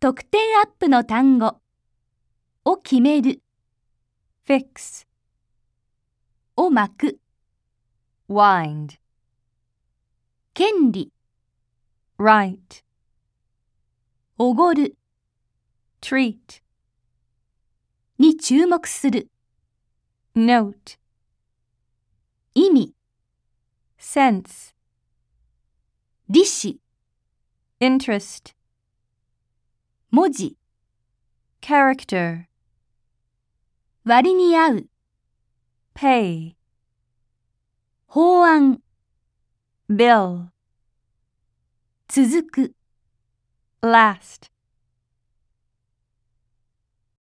得点アップの単語を決める fix, を巻く wind, 権利 right, おごる treat, に注目する note, 意味 sense, 利子 interest, 文字 character, 割に合う pay, 法案 bill, 続く last.